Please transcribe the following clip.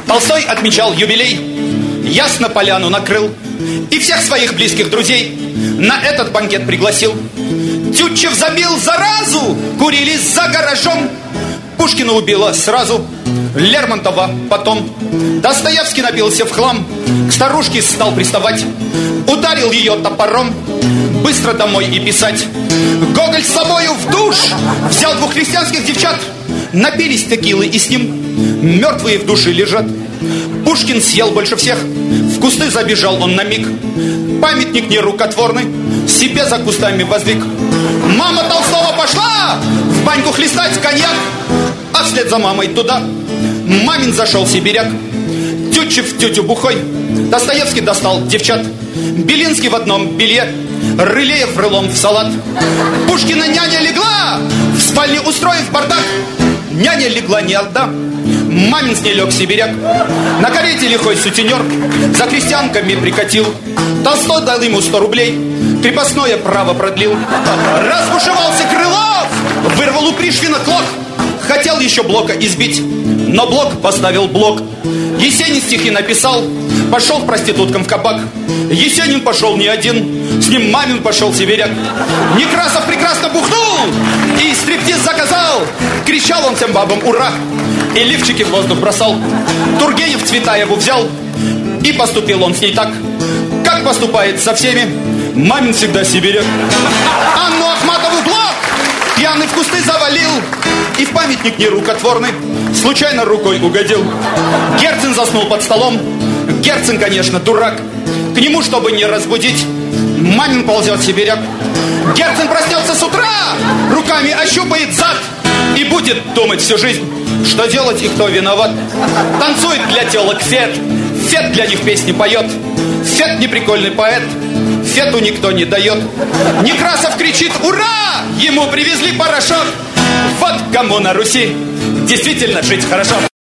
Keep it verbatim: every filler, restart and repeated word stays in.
Толстой отмечал юбилей, ясно поляну накрыл и всех своих близких друзей на этот банкет пригласил. Тютчев забил заразу, курили за гаражом. Пушкина убила сразу, Лермонтова потом. Достоевский напился в хлам, к старушке стал приставать, ударил ее топором, быстро домой и писать. Гоголь с собою в душ взял двух христианских девчат, напились текилы и с ним мертвые в душе лежат. Пушкин съел больше всех, в кусты забежал он на миг, памятник нерукотворный себе за кустами воздвиг. Мама Толстого пошла в баньку хлестать коньяк, а вслед за мамой туда мамин зашел сибиряк. Тютчев тетю бухой, Достоевский достал девчат, Белинский в одном белье, Рылеев рылом в салат. Пушкина няня легла, в спальне устроив бардак. Няня легла не одна, мамин с ней лег сибиряк. На карете лихой сутенер за крестьянками прикатил. Толстой дал ему сто рублей, крепостное право продлил. Разбушевался Крылов, вырвал у Пришвина клок. Хотел еще Блока избить, но Блок поставил блок. Есенин стихи написал, пошел к проституткам в кабак. Есенин пошел не один, с ним Мамин пошел сибиряк. Некрасов прекрасно бухнул и стриптиз заказал. Кричал он всем бабам ура и лифчики в воздух бросал. Тургенев Цветаеву взял, и поступил он с ней так, как поступает со всеми Мамин всегда сибиряк. Анну Ахматову Блок пьяный в кусты завалил и в памятник нерукотворный случайно рукой угодил. Герцен заснул под столом. Герцен, конечно, дурак. К нему, чтобы не разбудить, Мамин ползет сибиряк. Герцен проснется с утра, руками ощупает зад и будет думать всю жизнь, что делать и кто виноват. Танцует для телок Фет, Фет для них песни поет. Фет неприкольный поэт, Фету никто не дает. Некрасов кричит ура, ему привезли порошок. Вот кому на Руси действительно жить хорошо.